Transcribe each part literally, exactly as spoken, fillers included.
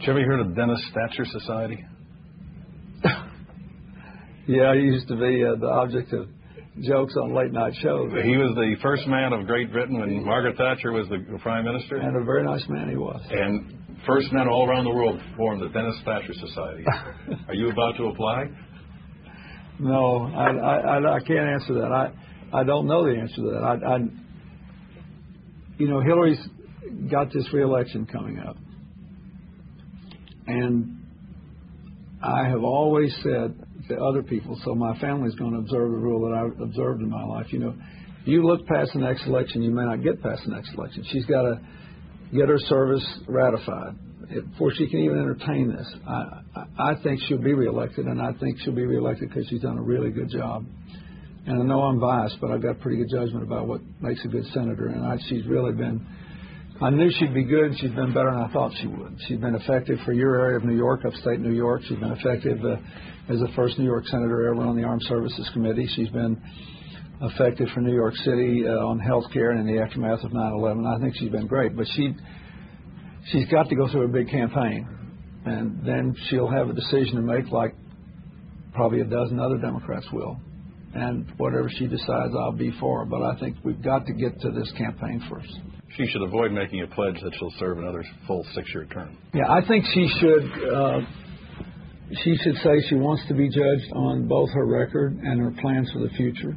you ever heard of Dennis Thatcher Society? Yeah, he used to be uh, the object of jokes on late night shows. He was the first man of Great Britain when Margaret Thatcher was the prime minister. And a very nice man he was. And first men all around the world formed the Dennis Thatcher Society. Are you about to apply? No, I, I, I can't answer that. I, I don't know the answer to that. I, I, you know, Hillary's got this re-election coming up. And I have always said to other people, so my family's going to observe the rule that I've observed in my life. You know, you look past the next election, you may not get past the next election. She's got to get her service ratified before she can even entertain this. I, I, I think she'll be reelected, and I think she'll be reelected because she's done a really good job. And I know I'm biased, but I've got pretty good judgment about what makes a good senator, and I, she's really been... I knew she'd be good, and she's been better than I thought she would. She's been effective for your area of New York, upstate New York. She's been effective uh, as the first New York senator ever on the Armed Services Committee. She's been effective for New York City uh, on health care and in the aftermath of nine eleven. I think she's been great, but she, she's got to go through a big campaign, and then she'll have a decision to make like probably a dozen other Democrats will. And whatever she decides, I'll be for. But I think we've got to get to this campaign first. She should avoid making a pledge that she'll serve another full six-year term. Yeah, I think she should. Uh, she should say she wants to be judged on both her record and her plans for the future.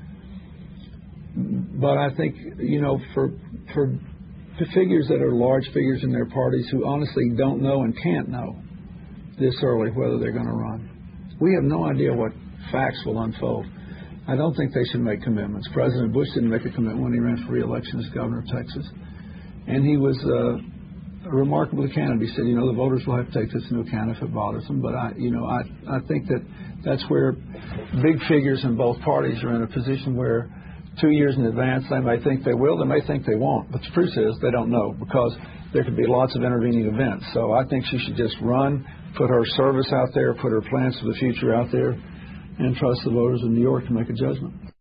But I think, you know, for for figures that are large figures in their parties who honestly don't know and can't know this early whether they're going to run, we have no idea what facts will unfold. I don't think they should make commitments. President Bush didn't make a commitment when he ran for re-election as governor of Texas. And he was uh, remarkably candid. He said, you know, the voters will have to take this into account if it bothers them. But, I, you know, I, I think that that's where big figures in both parties are in a position where two years in advance they may think they will, they may think they won't. But the truth is they don't know because there could be lots of intervening events. So I think she should just run, put her service out there, put her plans for the future out there, and trust the voters of New York to make a judgment.